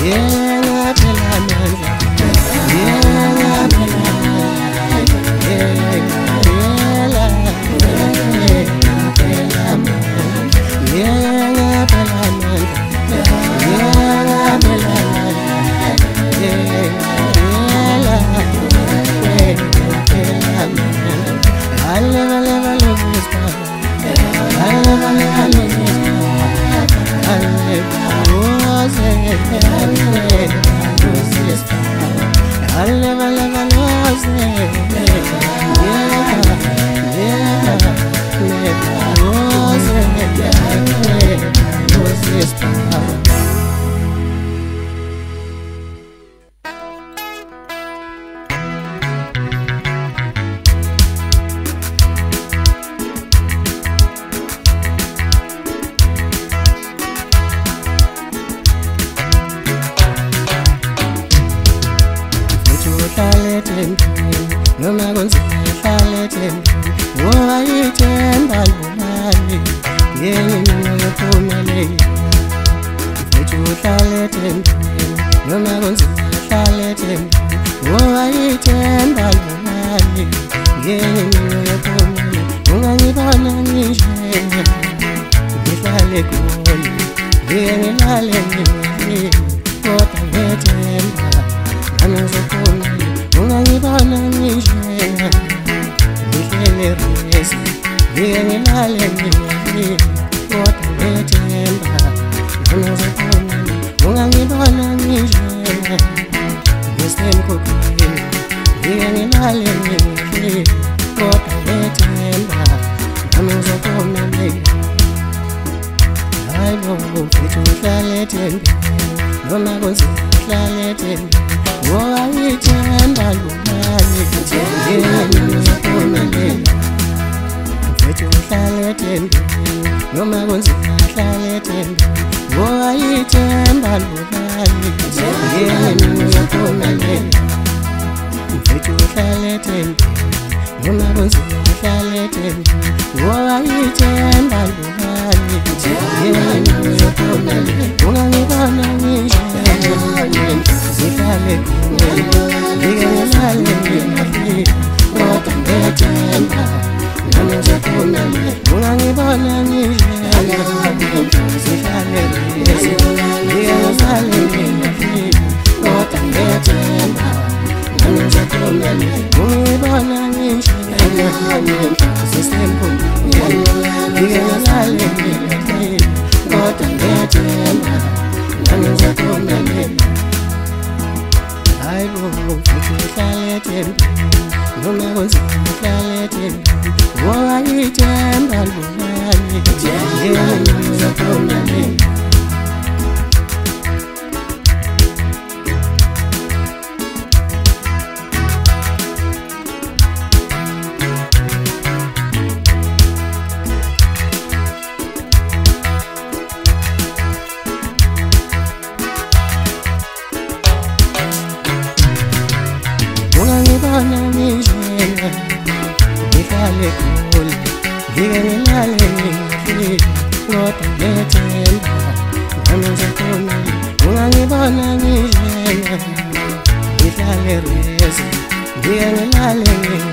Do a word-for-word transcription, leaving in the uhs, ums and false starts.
yeah phela amandla yeah phela yeah phela phela amandla yeah phela amandla yeah phela yeah phela phela amandla alle alle alle whisper alle alle alle alle rose alle alle alle rose yeah yeah rose rose power. Noma kunzihlale thembeni woyithemba lelani yena ngiyaphumelela mfethu uhlale thembeni noma kunzihlale thembeni woyithemba lelani yena ngiyaphumelela ungangibona ngishenga ngihlale khona ngiyelale ngini kodwa ngethemba ngizophumela ungangibona ngishenga ngihlele resi ngiyelale ngini kodwa ngethemba ngizophumela ungangibona ngishenga ngisemkhukhwini ngiyelale ngini kodwa ngethemba ngizophumela hayi bo mfethu uhlale thembeni noma kunzima uhlale thembeni woyithemba lelani yena ngiyaphumelela mfethu uhlale thembeni noma kunzima uhlale thembeni woyithemba lelani yena ngiyaphumelela mfethu uhlale thembeni noma kunzima uhlale thembeni woyithemba lelani yena ngiyaphumelela ungangibona ngishenga zihlale ngiyelale ngini kodwa ngethemba ngizophumela ungangibona ngishenga zihlale ngiyelale ngini kodwa ngethemba ngizophumela ungibona ngishenga zisemkhulu ngiyelale ngini kodwa ngethemba ngizophumela hayi bo mfethu uhlale thembeni noma kunzima uhlale thembeni woyithemba lelani yena ngiyaphumelela ungangibona ngishenga ngihlale khona ngiyelale ngini kodwa ngethemba ngizophumela ungangibona ngishenga ngihlale resi ngiyelale ngini